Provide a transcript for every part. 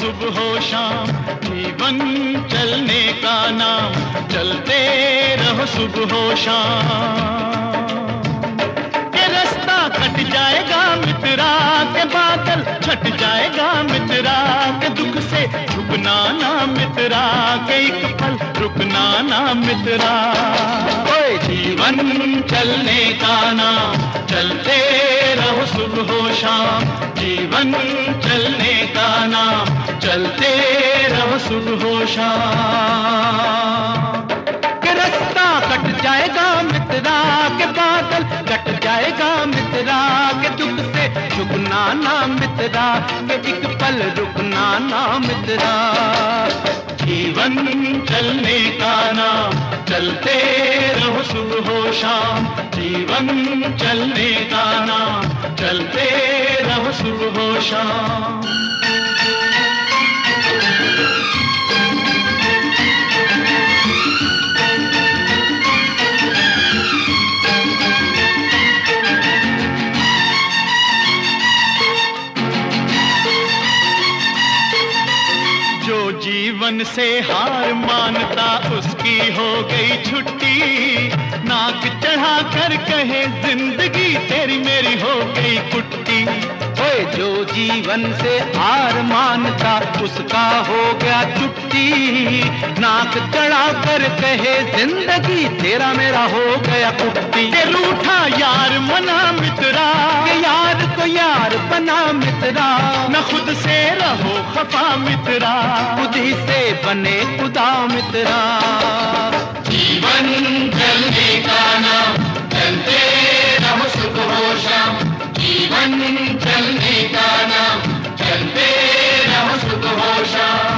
सुबह शाम, जीवन चलने का नाम, चलते रहो सुबह शाम। के रास्ता कट जाएगा मित्रा, के बादल छट जाएगा मित्रा, के दुख से झुकना ना मित्रा, के एक पल रुकना ना मित्रा। ओए जीवन चलने का नाम, चलते रहो सुबह शाम, जीवन चलने का नाम, चलते रहो सुबह शाम। के रास्ता कट जाएगा मित्रा, के बादल कट जाएगा मित्रा, के दुख से झुकना ना मित्रा, के एक पल रुकना ना मित्रा। जीवन चलने का नाम, चलते रहो सुबह शाम, जीवन चलने का नाम, चलते रहो सुबह शाम। जीवन से हार मानता उसकी हो गई छुट्टी, नाक चढ़ा कर कहे जिंदगी तेरी मेरी हो गई कुट्टी। ओए जो जीवन से हार मानता उसका हो गया छुट्टी, नाक चढ़ा कर कहे जिंदगी तेरा मेरा हो गया कुट्टी। ये रूठा यार मना मित्रा, के यार को यार बना मित्रा, न खुद से रहो खफा मित्रा, खुद ही से बने खुदा मित्रा। जीवन चलने का नाम, चलते रहो सुबह शाम, जीवन चलने का नाम, चलते रहो सुबह शाम।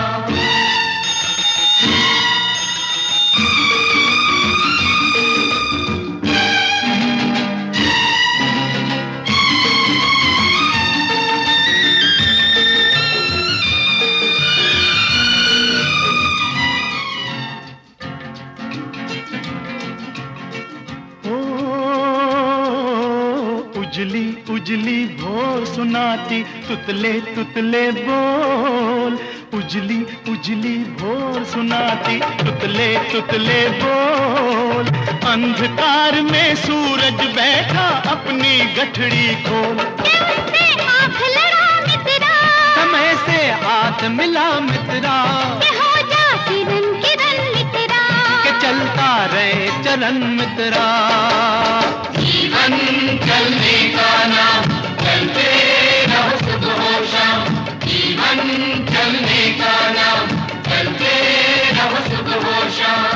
उजली उजली भोर सुनाती तुतले तुतले बोल, उजली उजली भोर सुनाती तुतले तुतले बोल, अंधकार में सूरज बैठा अपनी गठड़ी खोल। से आँख लड़ा मित्रा, समय से हाथ मिला मित्रा, के हो जा किरण किरण मित्रा, के चलता रहे चरण मित्रा। जीवन चलने का नाम, चलते रहो सुबह शाम, जीवन चलने का नाम, चलते रहो सुबह शाम।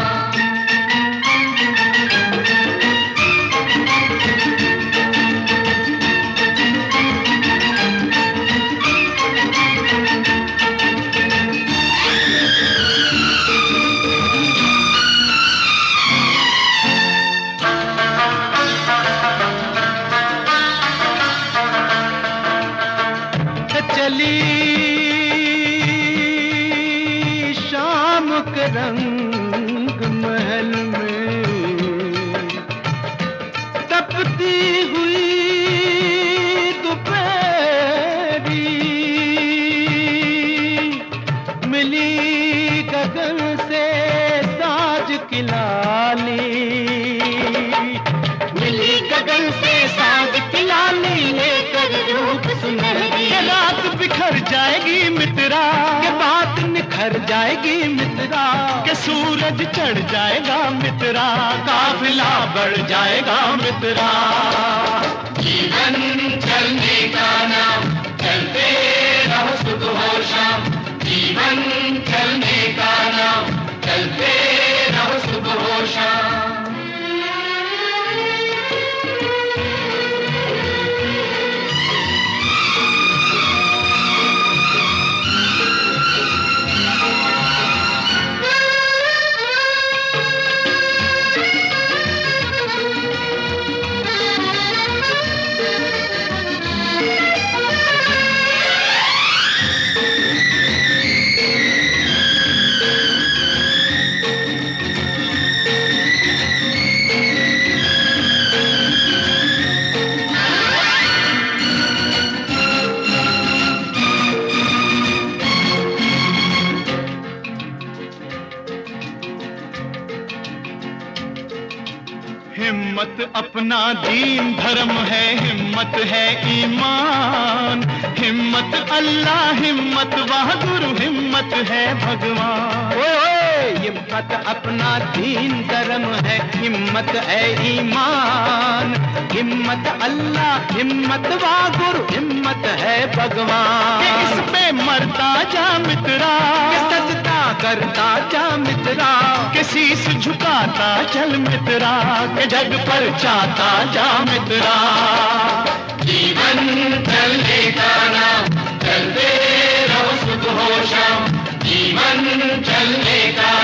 चली शाम के रंग महल में, तपती हुई दोपहरी, मिली गगन से साज की लाली, मिली गगन से साज की लाली, लेकर रूप सुनहरी। रात बिखर जाएगी मित्रा, के बात निखर जाएगी मित्रा, के सूरज चढ़ जाएगा मित्रा, काफिला बढ़ जाएगा मित्रा। जीवन चलने का नाम, चलते रहो सुबह शाम, जीवन चलने का नाम, चलते रहो सुबह शाम। हिम्मत अपना दीन धर्म है, हिम्मत है ईमान। हिम्मत अल्लाह, हिम्मत बहादुर, हिम्मत है भगवान। ओए हिम्मत अपना दीन धर्म है, हिम्मत है ईमान। हिम्मत अल्लाह, हिम्मत बहादुर, हिम्मत है भगवान। कि इस पे मरता जा मित्रा, सजदा करता जा मित्रा, कि शीश झुकाता चल मित्रा, के जग पर चाहता जा मित्रा। जीवन चलने का नाम, चलते रहो सुबह शाम। जीवन चलने का